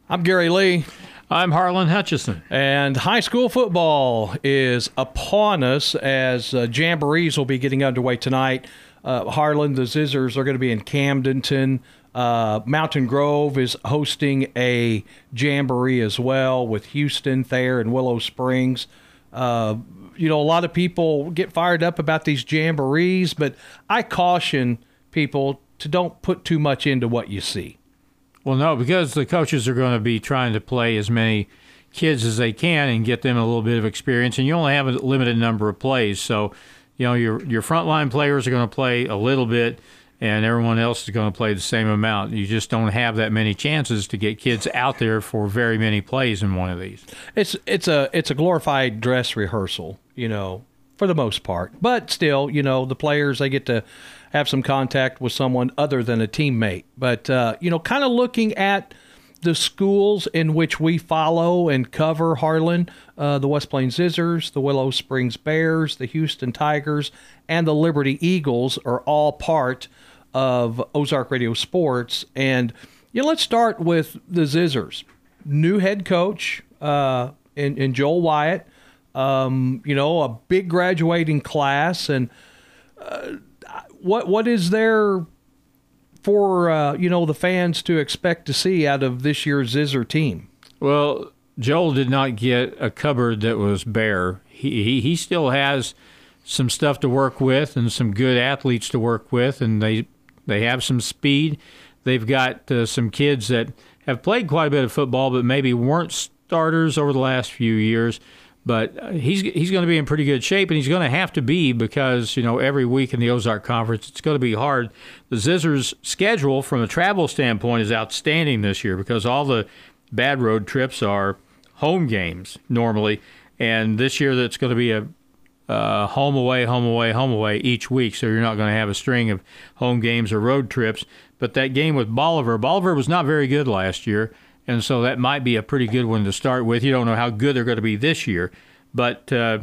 I'm Gary Lee. I'm Harlan Hutchison. And high school football is upon us as jamborees will be getting underway tonight. Harlan, the Zizzers are going to be in Camdenton. Mountain Grove is hosting a jamboree as well with Houston, Thayer, and Willow Springs. A lot of people get fired up about these jamborees, but I caution people to don't put too much into what you see. Well, no, because the coaches are going to be trying to play as many kids as they can and get them a little bit of experience, and you only have a limited number of plays. So, your frontline players are going to play a little bit, and everyone else is going to play the same amount. You just don't have that many chances to get kids out there for very many plays in one of these. It's a glorified dress rehearsal, for the most part. But still, the players, they get to have some contact with someone other than a teammate. But, kind of looking at the schools in which we follow and cover, Harlan, the West Plains Zizzers, the Willow Springs Bears, the Houston Tigers, and the Liberty Eagles are all part of Ozark Radio Sports. And, let's start with the Zizzers. New head coach in Joel Wyatt, a big graduating class. And what is there for, the fans to expect to see out of this year's Zizzer team? Well, Joel did not get a cupboard that was bare. He still has some stuff to work with and some good athletes to work with, and they have some speed. They've got some kids that have played quite a bit of football but maybe weren't starters over the last few years. But he's going to be in pretty good shape, and he's going to have to be because, every week in the Ozark Conference, it's going to be hard. The Zizzers' schedule from a travel standpoint is outstanding this year because all the bad road trips are home games normally, and this year that's going to be a home away each week, so you're not going to have a string of home games or road trips. But that game with Bolivar was not very good last year, and so that might be a pretty good one to start with. You don't know how good they're going to be this year. But the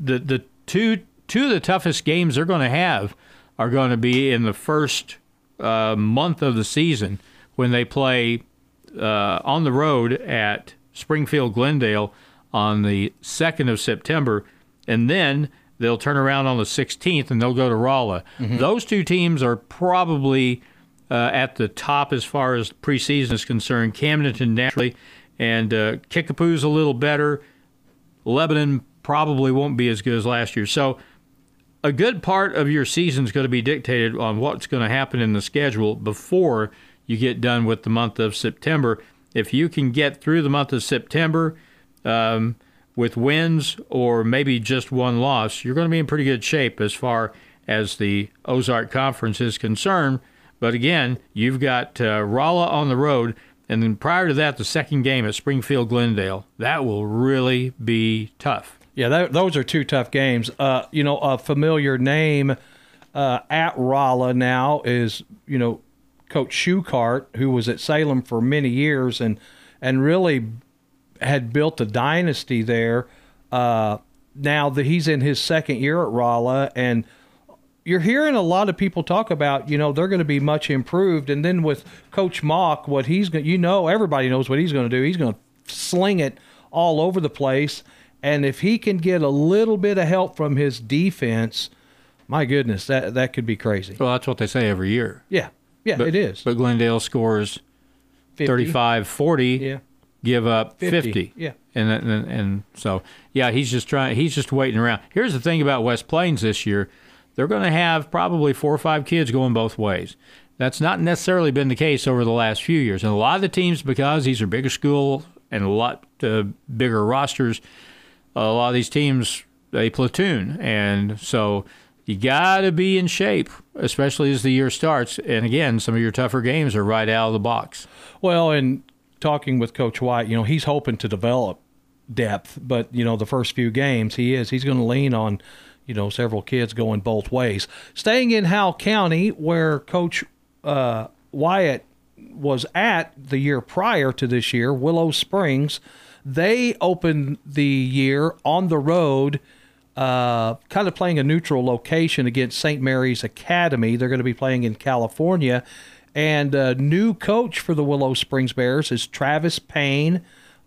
two of the toughest games they're going to have are going to be in the first month of the season when they play on the road at Springfield Glendale on the 2nd of September, and then they'll turn around on the 16th and they'll go to Rolla. Mm-hmm. Those two teams are probably at the top as far as preseason is concerned. Camdenton naturally, and Kickapoo's a little better. Lebanon probably won't be as good as last year. So a good part of your season is going to be dictated on what's going to happen in the schedule before you get done with the month of September. If you can get through the month of September with wins or maybe just one loss, you're going to be in pretty good shape as far as the Ozark Conference is concerned. But again, you've got Rolla on the road, and then prior to that, the second game at Springfield Glendale. That will really be tough. Yeah, those are two tough games. A familiar name at Rolla now is, Coach Schuchart, who was at Salem for many years and really had built a dynasty there. Now that he's in his second year at Rolla, and you're hearing a lot of people talk about, they're going to be much improved. And then with Coach Mock, what he's going everybody knows what he's going to do. He's going to sling it all over the place. And if he can get a little bit of help from his defense, my goodness, that could be crazy. Well, that's what they say every year. Yeah, it is. But Glendale scores 35-40, give up 50. Yeah. And so, he's just waiting around. Here's the thing about West Plains this year. They're going to have probably 4 or 5 kids going both ways. That's not necessarily been the case over the last few years. And a lot of the teams, because these are bigger school and a lot bigger rosters, a lot of these teams, they platoon. And so you got to be in shape, especially as the year starts. And again, some of your tougher games are right out of the box. Well, and talking with Coach White, he's hoping to develop depth. But, the first few games, he's going to lean on several kids going both ways. Staying in Howell County, where Coach Wyatt was at the year prior to this year, Willow Springs, they opened the year on the road, kind of playing a neutral location against St. Mary's Academy. They're going to be playing in California. And new coach for the Willow Springs Bears is Travis Payne.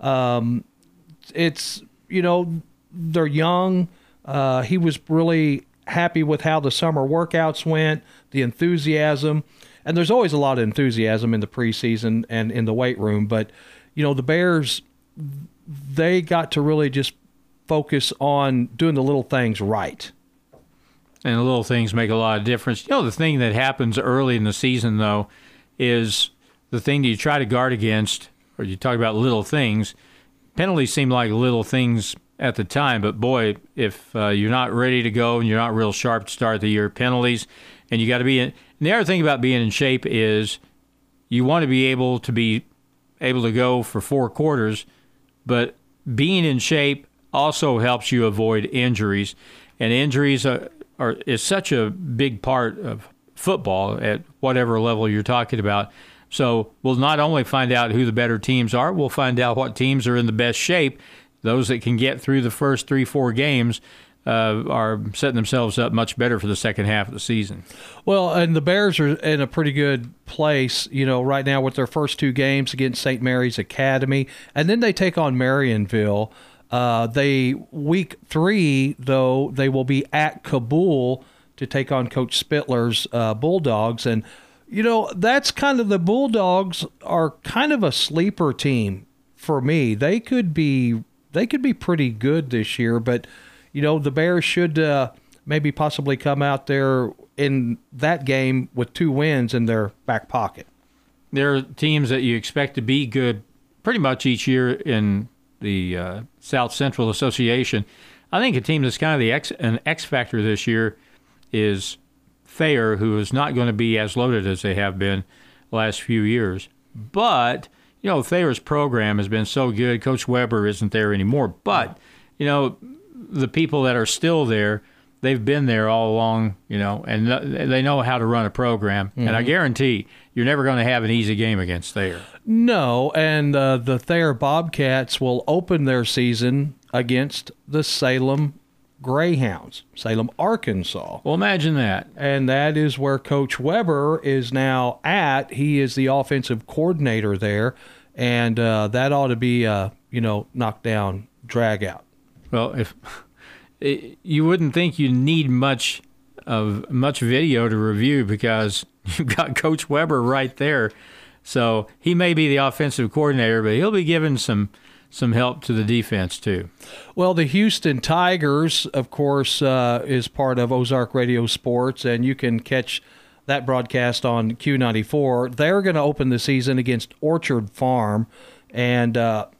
It's, they're young. He was really happy with how the summer workouts went, the enthusiasm. And there's always a lot of enthusiasm in the preseason and in the weight room. But, the Bears, they got to really just focus on doing the little things right. And the little things make a lot of difference. The thing that happens early in the season, though, is the thing that you try to guard against, or you talk about little things. Penalties seem like little things at the time, but boy, if you're not ready to go and you're not real sharp to start the year, penalties, and you got to be in. And the other thing about being in shape is you want to be able to go for 4 quarters, but being in shape also helps you avoid injuries, and injuries is such a big part of football at whatever level you're talking about. So we'll not only find out who the better teams are, we'll find out what teams are in the best shape. Those that can get through the first 3-4 games are setting themselves up much better for the second half of the season. Well, and the Bears are in a pretty good place, right now with their first 2 games against St. Mary's Academy, and then they take on Marionville. Week 3, though, they will be at Kabul to take on Coach Spittler's Bulldogs, and that's kind of, the Bulldogs are kind of a sleeper team for me. They could be pretty good this year, but the Bears should maybe possibly come out there in that game with 2 wins in their back pocket. There are teams that you expect to be good pretty much each year in the South Central Association. I think a team that's kind of an X factor this year is Thayer, who is not going to be as loaded as they have been the last few years. But, Thayer's program has been so good. Coach Weber isn't there anymore. But, the people that are still there, they've been there all along, and they know how to run a program. Mm-hmm. And I guarantee you're never going to have an easy game against Thayer. No, and the Thayer Bobcats will open their season against the Salem Greyhounds, Salem, Arkansas. Well, imagine that. And that is where Coach Weber is now at. He is the offensive coordinator there, and that ought to be knockdown, drag out. Well, if you wouldn't think you need much video to review because you've got Coach Weber right there. So he may be the offensive coordinator, but he'll be giving some help to the defense too. Well, the Houston Tigers, of course, is part of Ozark Radio Sports, and you can catch that broadcast on Q94. They're going to open the season against Orchard Farm, and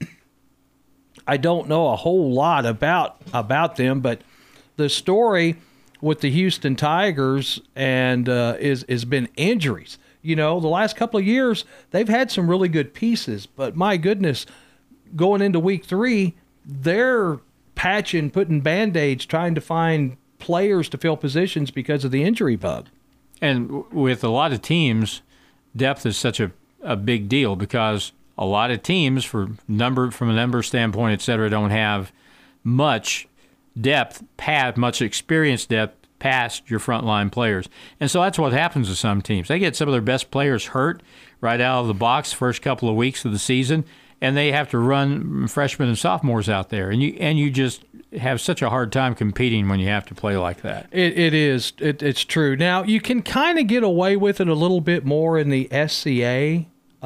I don't know a whole lot about them, but the story with the Houston Tigers and is been injuries. The last couple of years they've had some really good pieces, but my goodness, going into week 3, they're putting Band-Aids, trying to find players to fill positions because of the injury bug. And with a lot of teams, depth is such a big deal because a lot of teams, from a number standpoint, et cetera, don't have much depth, much experience depth past your frontline players. And so that's what happens to some teams. They get some of their best players hurt right out of the box first couple of weeks of the season, and they have to run freshmen and sophomores out there. And you just have such a hard time competing when you have to play like that. It is. It's true. Now, you can kind of get away with it a little bit more in the SCA,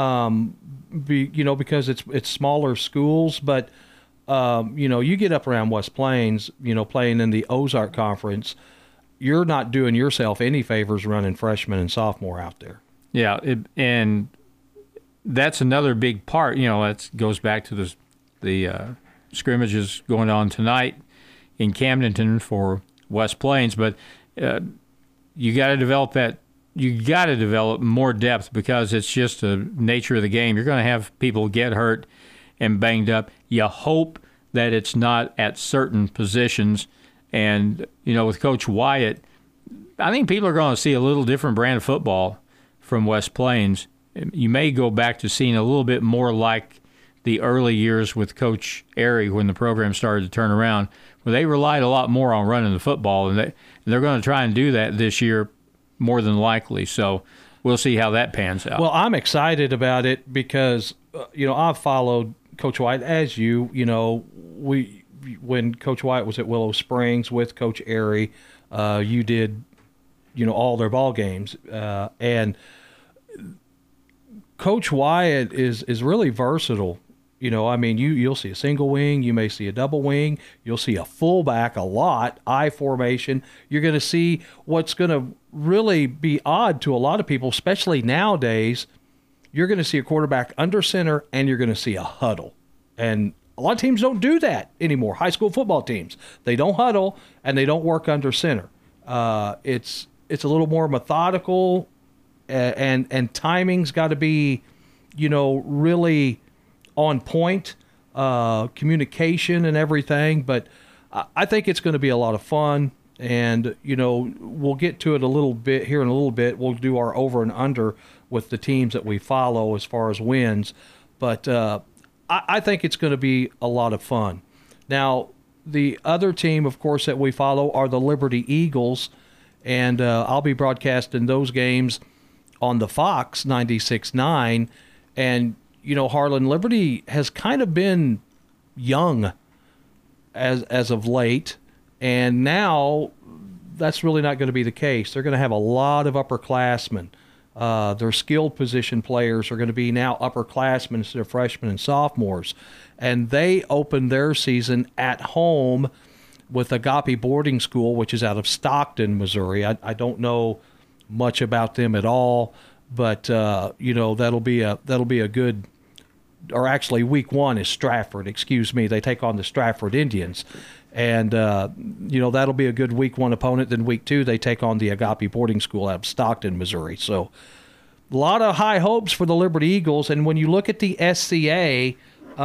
because it's smaller schools, but you get up around West Plains, playing in the Ozark Conference, you're not doing yourself any favors running freshmen and sophomore out there. Yeah, and that's another big part. That goes back to the scrimmages going on tonight in Camdenton for West Plains, but you got to develop that. You got to develop more depth because it's just the nature of the game. You're going to have people get hurt and banged up. You hope that it's not at certain positions. And, with Coach Wyatt, I think people are going to see a little different brand of football from West Plains. You may go back to seeing a little bit more like the early years with Coach Airy when the program started to turn around, where they relied a lot more on running the football, and they're going to try and do that this year more than likely. So we'll see how that pans out. Well, I'm excited about it because, I've followed Coach White as you. When Coach White was at Willow Springs with Coach Airy, you did, all their ball games. And Coach Wyatt is really versatile. You'll see a single wing, you may see a double wing, you'll see a fullback a lot, I formation. You're going to see what's going to really be odd to a lot of people, especially nowadays. You're going to see a quarterback under center, and you're going to see a huddle. And a lot of teams don't do that anymore. High school football teams, they don't huddle and they don't work under center. It's a little more methodical, and timing's got to be, really on point, communication and everything. But I think it's going to be a lot of fun. And, we'll get to it a little bit here in a little bit. We'll do our over and under with the teams that we follow as far as wins. But I think it's going to be a lot of fun. Now, the other team, of course, that we follow are the Liberty Eagles. And I'll be broadcasting those games on the Fox 96.9. And, Harlan, Liberty has kind of been young as of late. And now that's really not going to be the case. They're going to have a lot of upperclassmen. Their skilled position players are going to be now upperclassmen instead of freshmen and sophomores. And they opened their season at home with Agape Boarding School, which is out of Stockton, Missouri. I don't know much about them at all, but that'll be a good. Or actually, week one is Stratford. Excuse me. They take on the Stratford Indians. And, that'll be a good week one opponent. Then week two, they take on the Agape Boarding School out of Stockton, Missouri. So a lot of high hopes for the Liberty Eagles. And when you look at the SCA,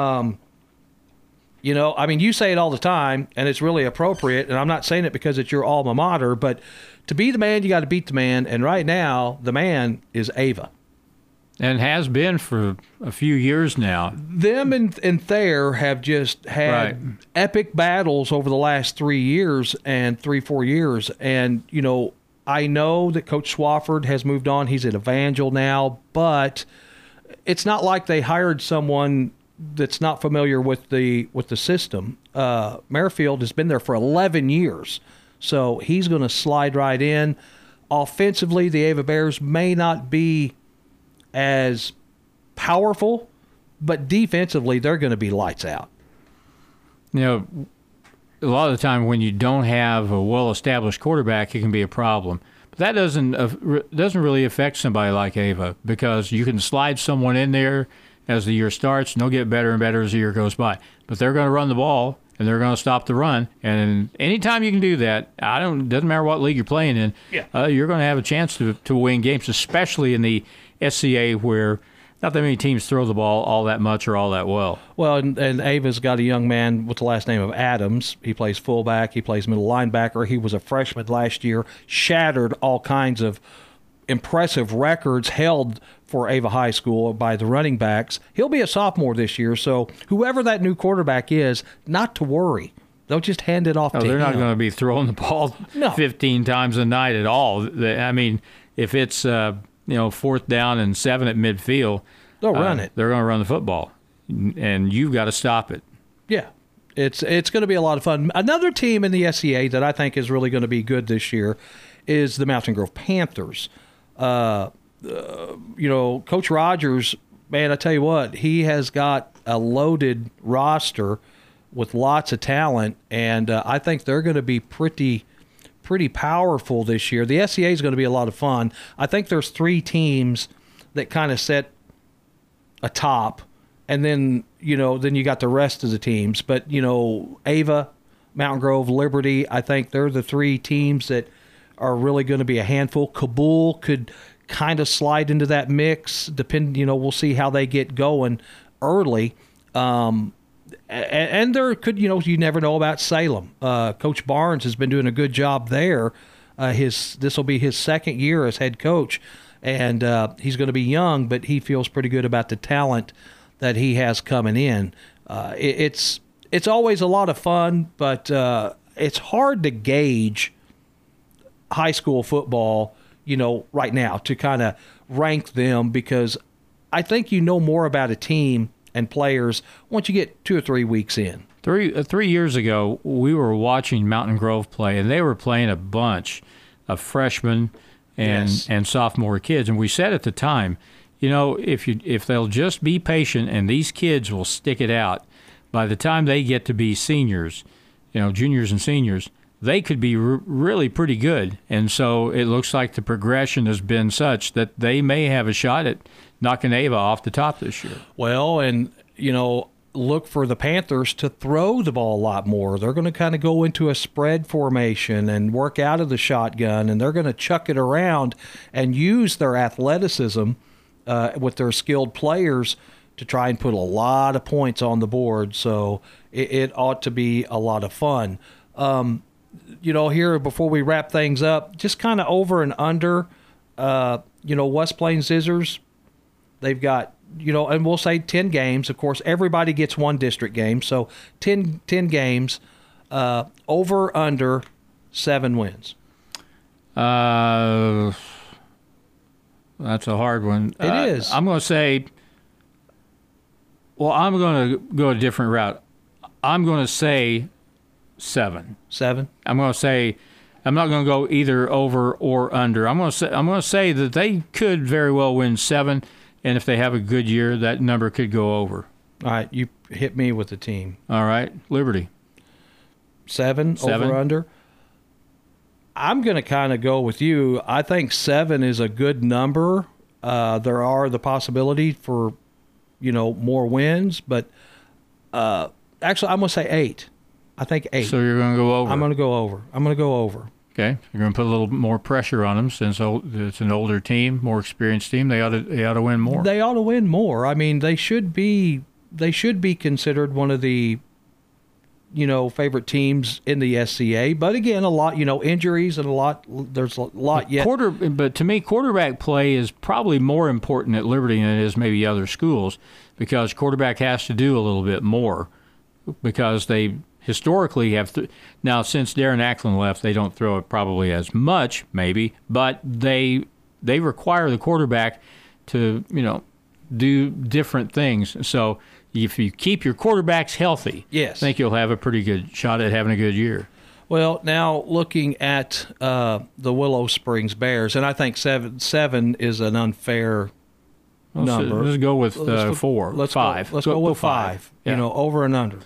you say it all the time, and it's really appropriate. And I'm not saying it because it's your alma mater, but to be the man, you got to beat the man. And right now, the man is Ava. And has been for a few years now. Them and Thayer have just had epic battles over the last 3 years and 4 years. And, I know that Coach Swafford has moved on. He's at Evangel now. But it's not like they hired someone that's not familiar with the system. Merrifield has been there for 11 years. So he's going to slide right in. Offensively, the Ava Bears may not be as powerful, but defensively they're going to be lights out. A lot of the time when you don't have a well-established quarterback, it can be a problem. But that doesn't really affect somebody like Ava, because you can slide someone in there as the year starts, and they'll get better and better as the year goes by. But they're going to run the ball, and they're going to stop the run. And anytime you can do that, doesn't matter what league you're playing in, you're going to have a chance to win games, especially in the SCA, where not that many teams throw the ball all that much or all that well. Well, and Ava's got a young man with the last name of Adams. He plays fullback. He plays middle linebacker. He was a freshman last year, shattered all kinds of impressive records held for Ava High School by the running backs. He'll be a sophomore this year, so whoever that new quarterback is, not to worry. They'll just hand it off to him. They're not going to be throwing the ball 15 times a night at all. I mean, if it's fourth down and 7 at midfield, they'll run it. They're going to run the football, and you've got to stop it. Yeah, it's going to be a lot of fun. Another team in the SCA that I think is really going to be good this year is the Mountain Grove Panthers. Coach Rogers, man, I tell you what, he has got a loaded roster with lots of talent, and I think they're going to be pretty powerful this year. The SCA is going to be a lot of fun. I think there's 3 teams that kind of set a top, and then you got the rest of the teams. But Ava, Mountain Grove, Liberty, I think they're the 3 teams that are really going to be a handful. Kabul could kind of slide into that mix. We'll see how they get going early. And there could, you never know about Salem. Coach Barnes has been doing a good job there. This will be his second year as head coach, and he's going to be young, but he feels pretty good about the talent that he has coming in. It's always a lot of fun, but it's hard to gauge high school football right now to kind of rank them, because I think you know more about a team and players once you get 2 or 3 weeks in. 3 years ago, we were watching Mountain Grove play, and they were playing a bunch of freshmen and sophomore kids. And we said at the time, if they'll just be patient and these kids will stick it out, by the time they get to be seniors, juniors and seniors, they could be really pretty good. And so it looks like the progression has been such that they may have a shot at knocking Ava off the top this year. Well, and, look for the Panthers to throw the ball a lot more. They're going to kind of go into a spread formation and work out of the shotgun, and they're going to chuck it around and use their athleticism with their skilled players to try and put a lot of points on the board. So it ought to be a lot of fun. Here before we wrap things up, just kind of over and under, West Plains Scissors, they've got, and we'll say 10 games. Of course, everybody gets one district game. So 10 games, over, under, 7 wins. That's a hard one. It is. I'm going to say, I'm going to go a different route. I'm going to say 7. 7? I'm going to say, I'm not going to go either over or under. I'm going to say that they could very well win 7. And if they have a good year, that number could go over. All right, you hit me with the team. All right, Liberty. 7, over, under. I'm going to kind of go with you. I think 7 is a good number. There are the possibility for, more wins. But actually, I'm going to say 8. I think 8. So you're going to go over? I'm going to go over. Okay, you're going to put a little more pressure on them since it's an older team, more experienced team. They ought to win more. They ought to win more. I mean, they should be considered one of the favorite teams in the SCA. But again, a lot injuries and there's a lot yet. But to me, quarterback play is probably more important at Liberty than it is maybe other schools, because quarterback has to do a little bit more, because they historically have now, since Darren Ackland left, they don't throw it probably as much, maybe, but they require the quarterback to do different things. So if you keep your quarterbacks healthy, yes, I think you'll have a pretty good shot at having a good year. Well, now looking at the Willow Springs Bears, and I think 7 is an unfair number. Let's go with 4. Let's 5. Let's go with 5. Yeah. Over and under.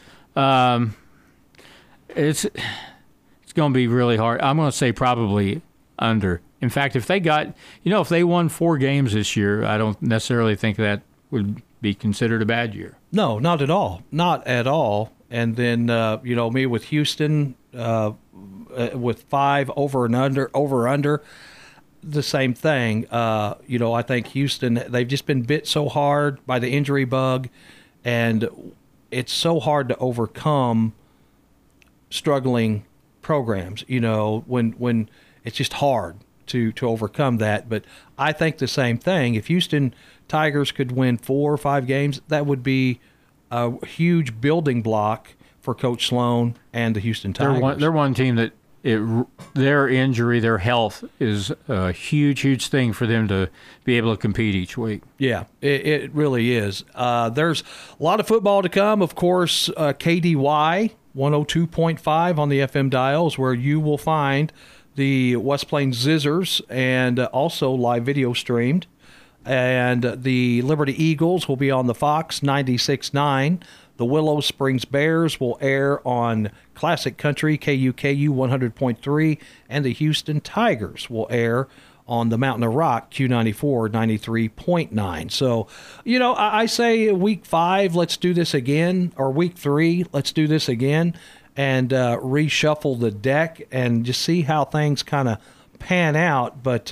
It's going to be really hard. I'm going to say probably under. In fact, if they if they won 4 games this year, I don't necessarily think that would be considered a bad year. No, not at all. Not at all. And then, me with Houston with 5 over and under, the same thing. I think Houston, they've just been bit so hard by the injury bug, and it's so hard to overcome struggling programs, when it's just hard to overcome that. But I think the same thing. If Houston Tigers could win 4 or 5 games, that would be a huge building block for Coach Sloan and the Houston Tigers. They're one team that their injury, their health is a huge thing for them to be able to compete each week. Yeah, it really is. There's a lot of football to come. Of course, KDY 102.5 on the FM dials, where you will find the West Plains Scissors and also live video streamed. And the Liberty Eagles will be on the Fox 96.9. The Willow Springs Bears will air on Classic Country KUKU 100.3, and the Houston Tigers will air on the Mountain of Rock Q94 93.9. So, I say week 5, let's do this again, or week 3, let's do this again, and reshuffle the deck and just see how things kind of pan out. But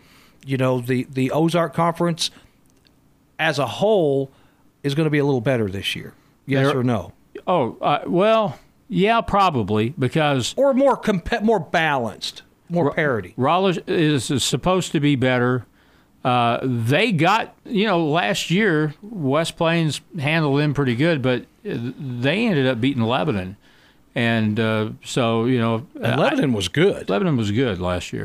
the Ozark Conference as a whole is going to be a little better this year. Yes or no? Well, yeah, probably, because or more balanced, more parity. Rolla is supposed to be better. They got, last year West Plains handled them pretty good, but they ended up beating Lebanon, and so and Lebanon was good. Lebanon was good last year.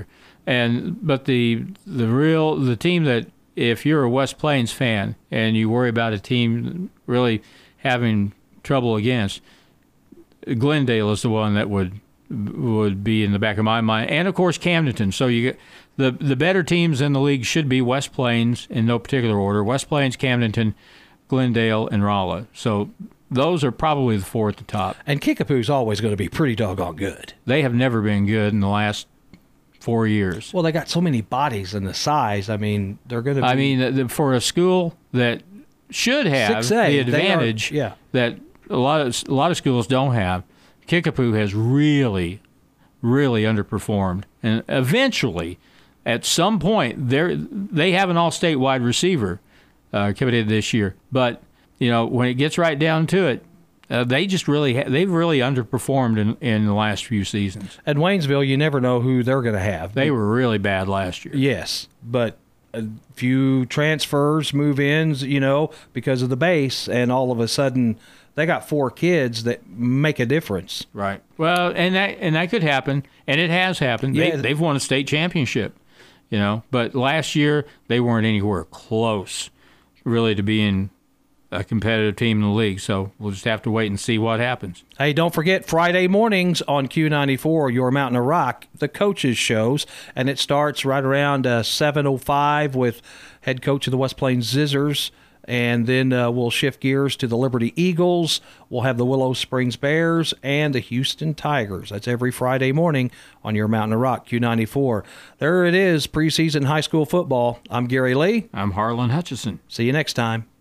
But the team that, if you're a West Plains fan and you worry about a team really having trouble against, Glendale is the one that would be in the back of my mind, and of course Camdenton. So you get the better teams in the league should be West Plains in no particular order: West Plains, Camdenton, Glendale, and Rolla. So those are probably the four at the top. And Kickapoo's always going to be pretty doggone good. They have never been good in the last 4 years. Well, they got so many bodies and the size. I mean, they're going to be... I mean, for a school that should have 6A, the advantage that a lot of schools don't have, Kickapoo has really, really underperformed. And eventually, at some point, they have an all-state wide receiver committed this year. But, when it gets right down to it, they've really underperformed in the last few seasons. At Waynesville, you never know who they're going to have. They were really bad last year. Yes, but a few transfers, move-ins, because of the base, and all of a sudden they got 4 kids that make a difference. Right. Well, and that could happen, and it has happened. Yeah. They've won a state championship, but last year they weren't anywhere close, really, to being a competitive team in the league. So we'll just have to wait and see what happens. Hey, don't forget Friday mornings on Q94, Your Mountain of Rock, the coaches shows, and it starts right around 7:05 with head coach of the West Plains Zizzers, and then we'll shift gears to the Liberty Eagles. We'll have the Willow Springs Bears and the Houston Tigers. That's every Friday morning on Your Mountain of Rock, Q94. There it is, preseason high school football. I'm Gary Lee. I'm Harlan Hutchison. See you next time.